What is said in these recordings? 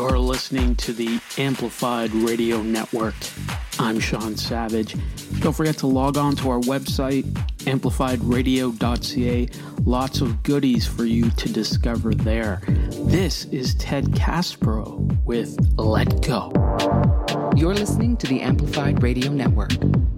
You're listening to the Amplified Radio Network. I'm Sean Savage. Don't forget to log on to our website, amplifiedradio.ca. Lots of goodies for you to discover there. This is Ted Caspro with Let Go. You're listening to the Amplified Radio Network.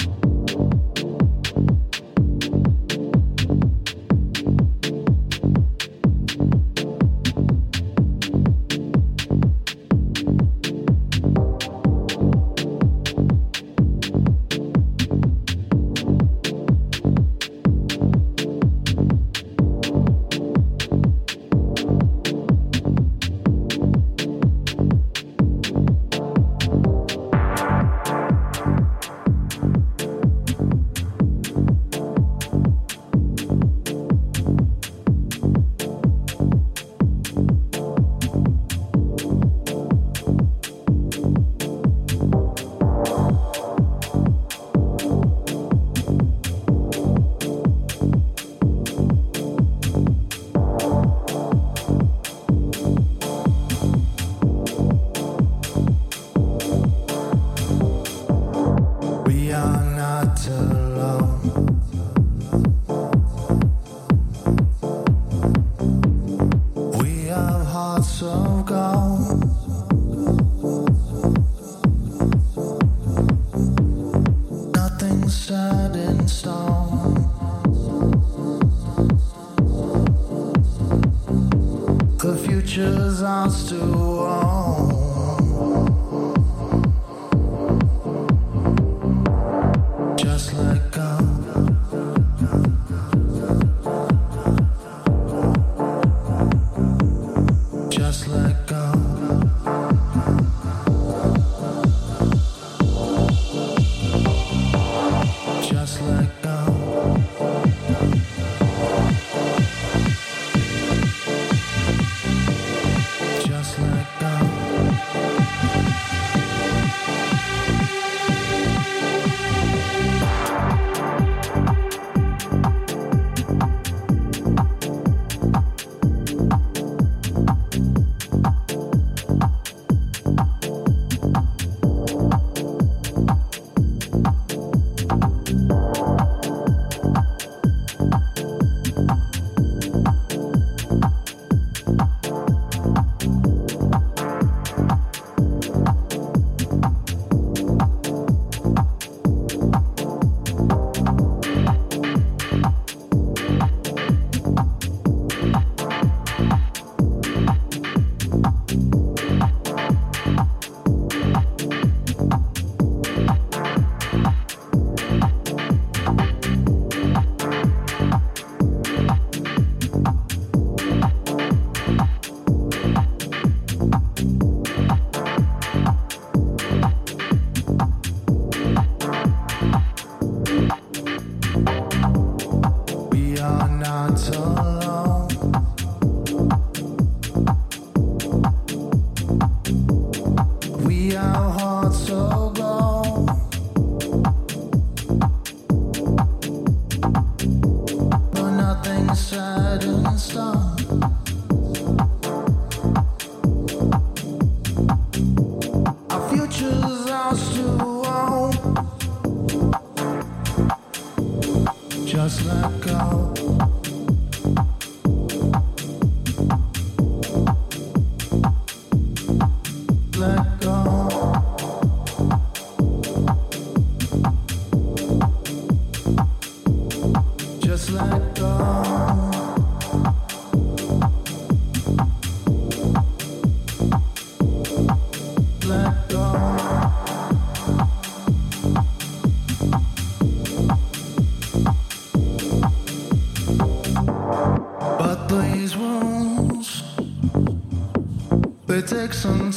Take some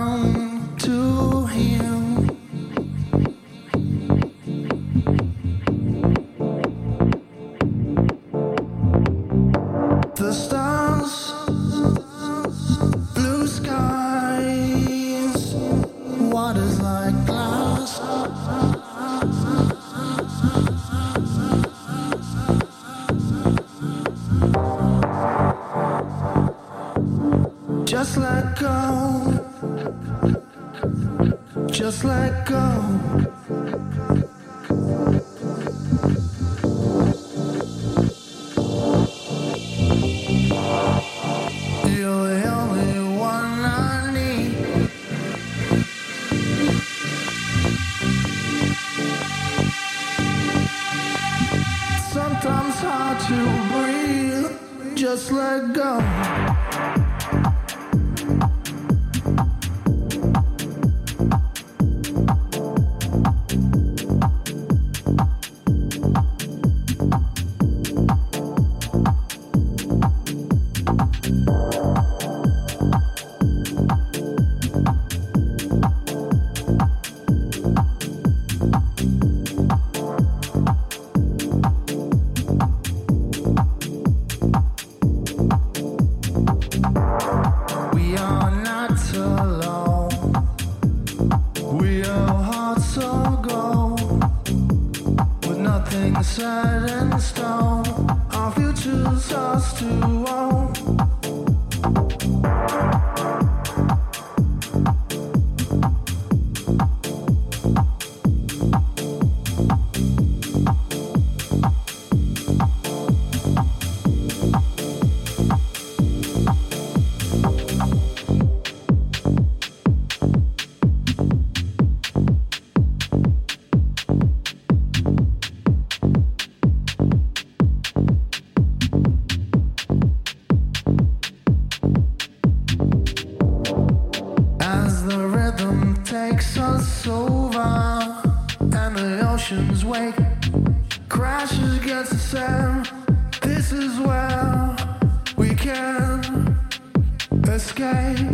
time to heal. The stars, blue skies, waters like glass. Just let go. just let go. You're the only one I need. Sometimes hard to breathe, just let go. We are not alone. We are hearts of gold, with nothing set in stone. Our future's ours to own. As the rhythm takes us over and the oceans wake, crashes against the sand. This is where we can escape.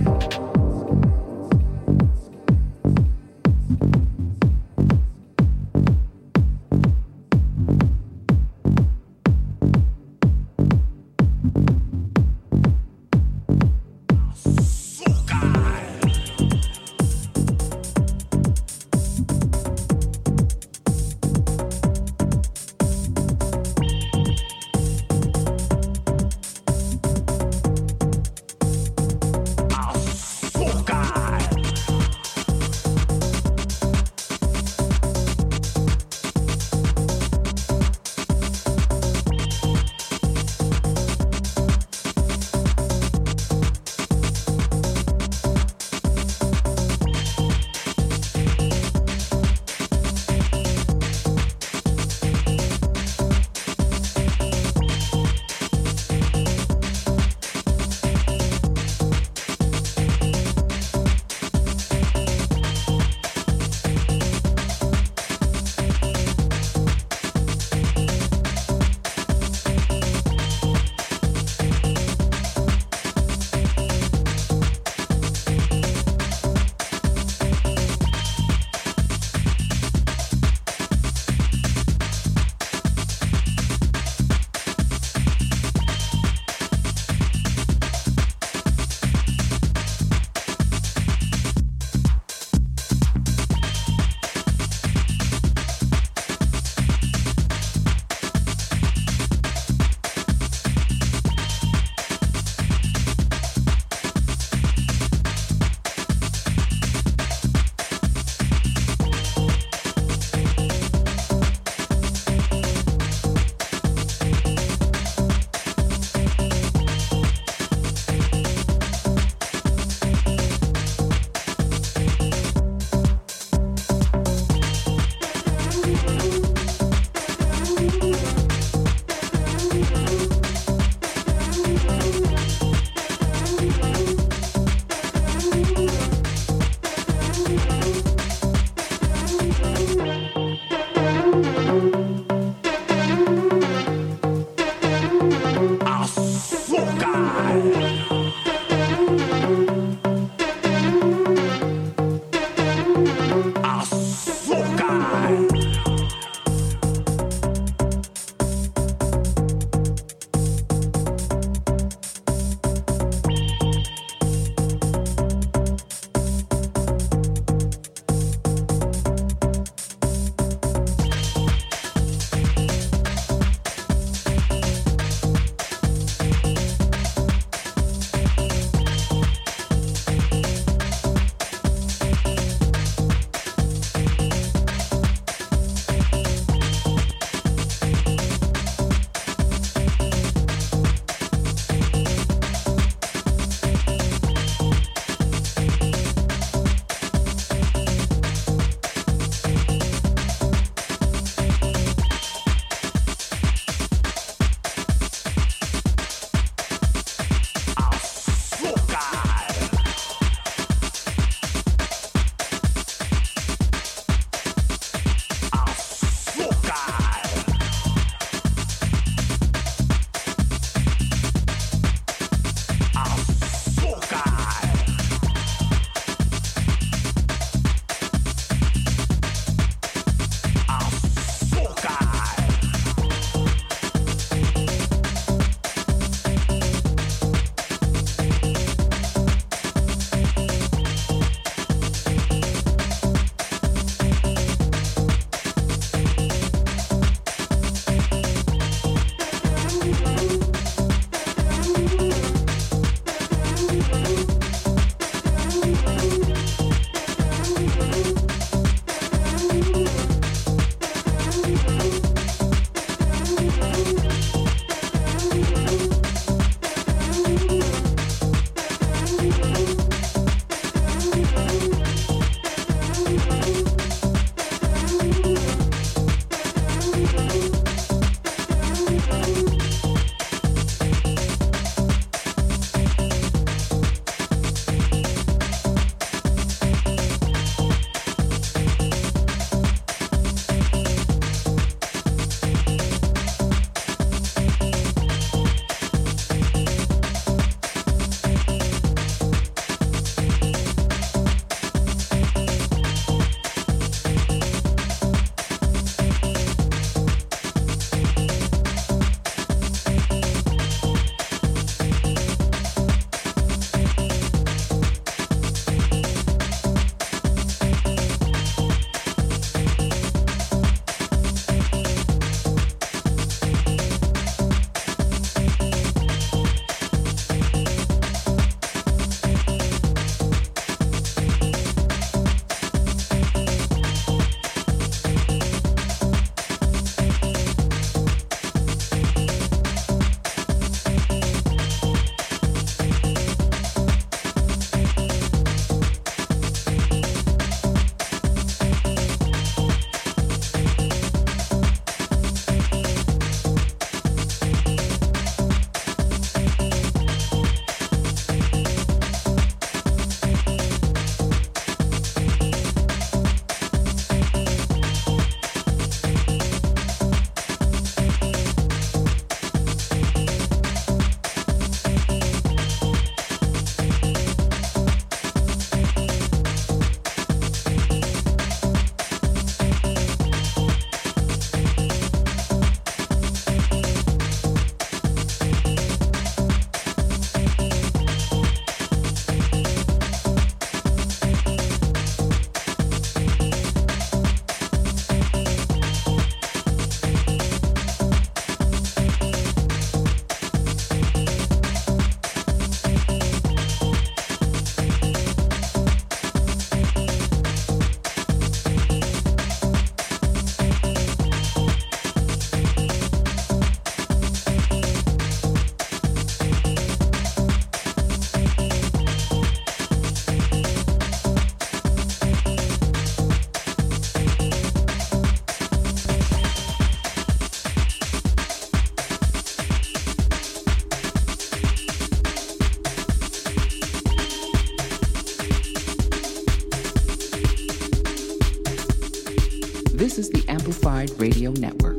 This is the Amplified Radio Network.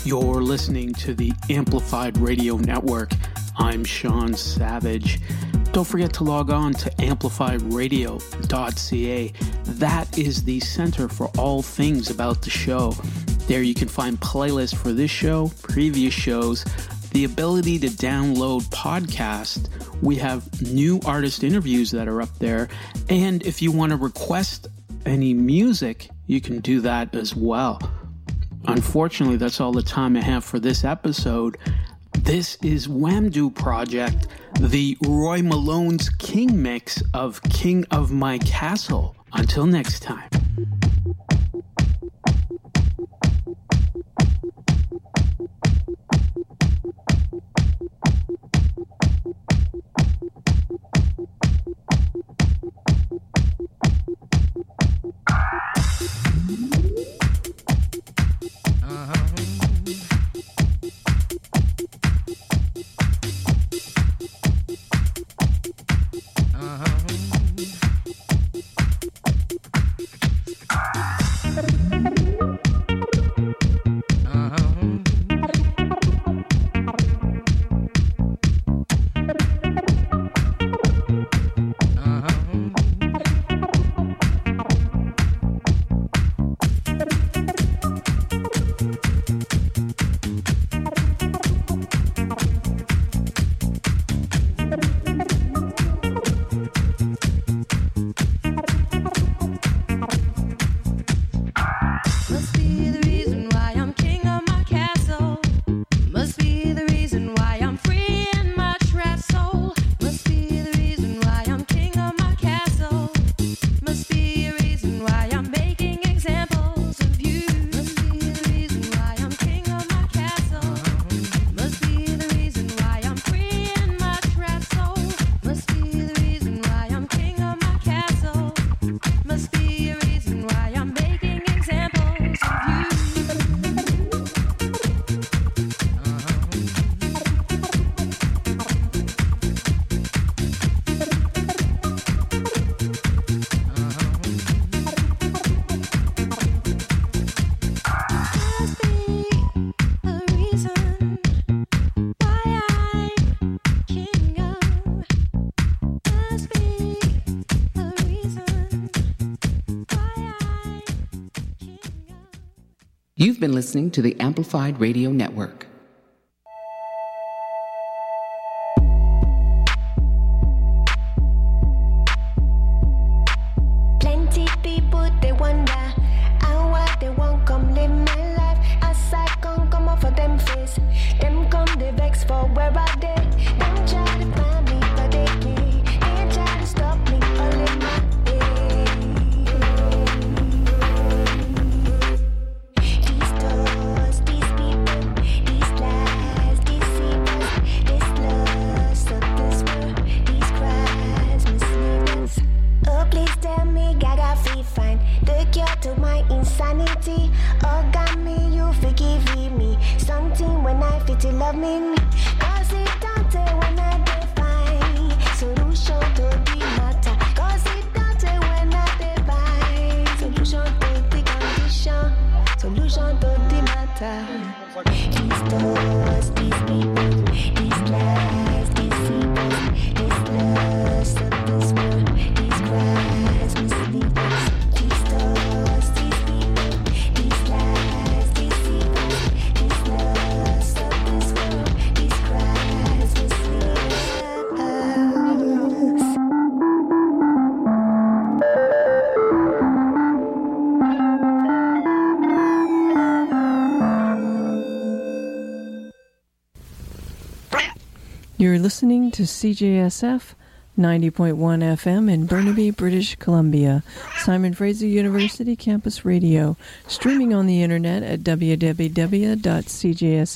You're listening to the Amplified Radio Network. I'm Sean Savage. Don't forget to log on to amplifiedradio.ca. That is the center for all things about the show. There you can find playlists for this show, previous shows, the ability to download podcasts. We have new artist interviews that are up there. And if you want to request any music, you can do that as well. Unfortunately, that's all the time I have for this episode. This is Wamdue Project, the Roy Malone's King mix of King of My Castle. Until next time. You've been listening to the Amplified Radio Network. Plenty people, they wonder how what they want come live my life. As I come off of them face. Them come, they vex for where I they. Them try to find me, but they can't. They try to stop me, or live my to my insanity. Oh God, me, you forgive me. Something when I fit to love me. Cause it don't take when I define solution to the matter. Cause it don't take when I define solution to the condition. Solution to the matter. These doors, these people, these lies, these secrets, this lust of this world, these cries mislead us. These doors, these people, these lies, these secrets, this lust of this world, these cries mislead us. You're listening to CJSF 90.1 FM in Burnaby, British Columbia, Simon Fraser University Campus Radio, streaming on the internet at www.cjsf.ca.